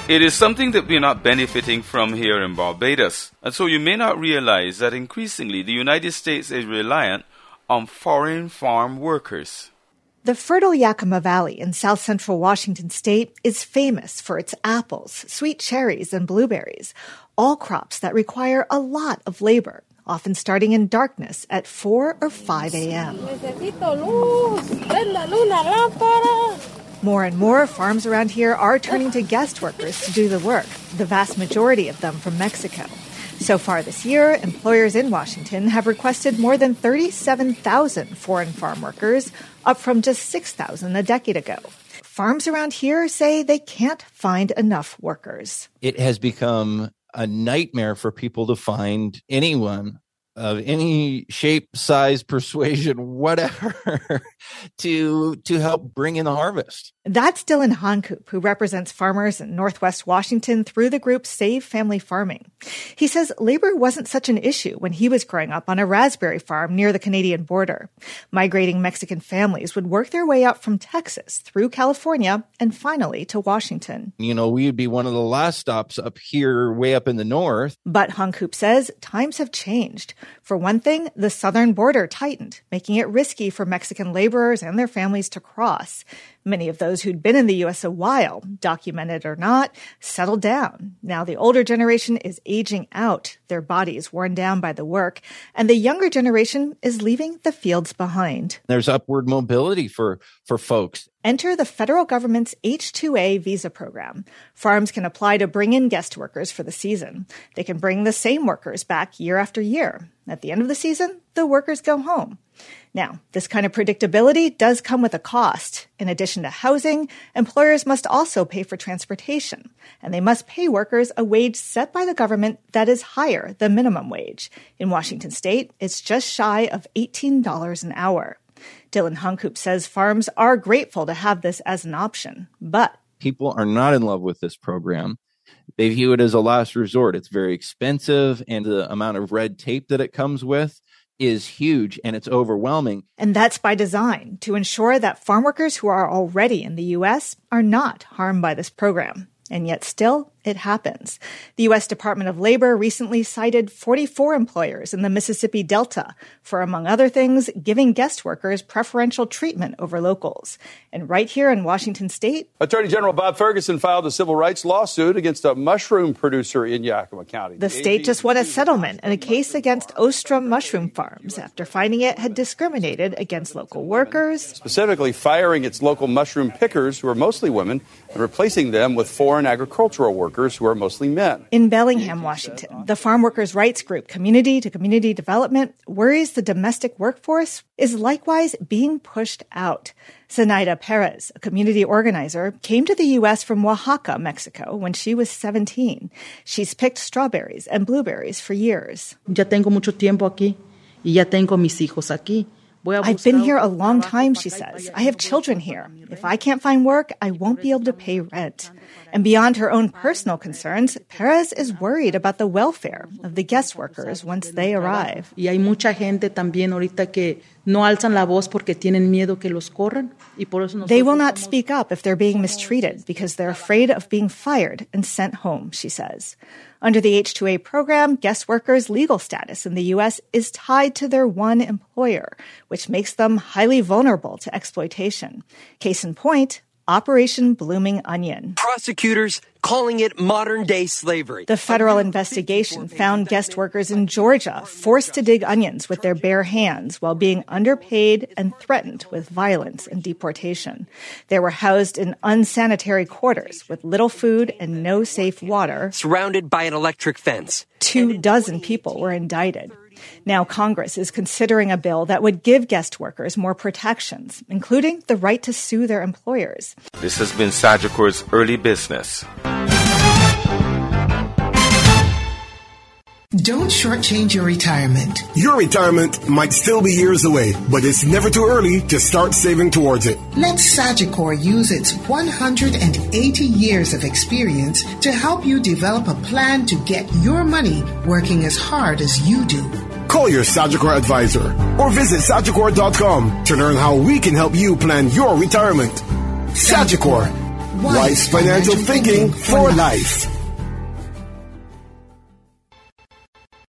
It is something that we're not benefiting from here in Barbados. And so you may not realize that increasingly the United States is reliant on foreign farm workers. The fertile Yakima Valley in south central Washington state is famous for its apples, sweet cherries, and blueberries, all crops that require a lot of labor, often starting in darkness at 4 or 5 a.m. More and more farms around here are turning to guest workers to do the work, the vast majority of them from Mexico. So far this year, employers in Washington have requested more than 37,000 foreign farm workers, up from just 6,000 a decade ago. Farms around here say they can't find enough workers. It has become a nightmare for people to find anyone of any shape, size, persuasion, whatever, to help bring in the harvest. That's Dylan Honcoop, who represents farmers in Northwest Washington through the group Save Family Farming. He says labor wasn't such an issue when he was growing up on a raspberry farm near the Canadian border. Migrating Mexican families would work their way up from Texas through California and finally to Washington. You know, we would be one of the last stops up here, way up in the north. But Honcoop says times have changed. For one thing, the southern border tightened, making it risky for Mexican laborers and their families to cross. Many of those who'd been in the U.S. a while, documented or not, settled down. Now the older generation is aging out, their bodies worn down by the work, and the younger generation is leaving the fields behind. There's upward mobility for folks. Enter the federal government's H-2A visa program. Farms can apply to bring in guest workers for the season. They can bring the same workers back year after year. At the end of the season, the workers go home. Now, this kind of predictability does come with a cost. In addition to housing, employers must also pay for transportation, and they must pay workers a wage set by the government that is higher than minimum wage. In Washington state, it's just shy of $18 an hour. Dylan Honcoop says farms are grateful to have this as an option, but people are not in love with this program. They view it as a last resort. It's very expensive, and the amount of red tape that it comes with is huge, and it's overwhelming. And that's by design, to ensure that farm workers who are already in the U.S. are not harmed by this program. And yet still, it happens. The U.S. Department of Labor recently cited 44 employers in the Mississippi Delta for, among other things, giving guest workers preferential treatment over locals. And right here in Washington state, Attorney General Bob Ferguson filed a civil rights lawsuit against a mushroom producer in Yakima County. The state just won a settlement in a case against Ostrom Mushroom Farms after finding it had discriminated against local workers, specifically firing its local mushroom pickers, who are mostly women, and replacing them with foreign agricultural workers who are mostly men. In Bellingham, Washington, the farm workers' rights group Community to Community Development worries the domestic workforce is likewise being pushed out. Zenaida Perez, a community organizer, came to the U.S. from Oaxaca, Mexico, when she was 17. She's picked strawberries and blueberries for years. Ya tengo mucho tiempo aquí, y ya tengo mis hijos aquí. I've been here a long time, she says. I have children here. If I can't find work, I won't be able to pay rent. And beyond her own personal concerns, Perez is worried about the welfare of the guest workers once they arrive. Y hay mucha gente también ahorita que no alzan la voz porque tienen miedo que los corran. Y por eso they will not speak up if they're being mistreated because they're afraid of being fired and sent home, she says. Under the H-2A program, guest workers' legal status in the U.S. is tied to their one employer, which makes them highly vulnerable to exploitation. Case in point, Operation Blooming Onion. Prosecutors calling it modern-day slavery. The federal investigation found guest workers in Georgia forced to dig onions with their bare hands while being underpaid and threatened with violence and deportation. They were housed in unsanitary quarters with little food and no safe water, surrounded by an electric fence. 24 people were indicted. Now Congress is considering a bill that would give guest workers more protections, including the right to sue their employers. This has been Sagicor's Early Business. Don't shortchange your retirement. Your retirement might still be years away, but it's never too early to start saving towards it. Let Sagicor use its 180 years of experience to help you develop a plan to get your money working as hard as you do. Call your Sagicor advisor or visit Sagicor.com to learn how we can help you plan your retirement. Sagicor. Wise financial thinking for life.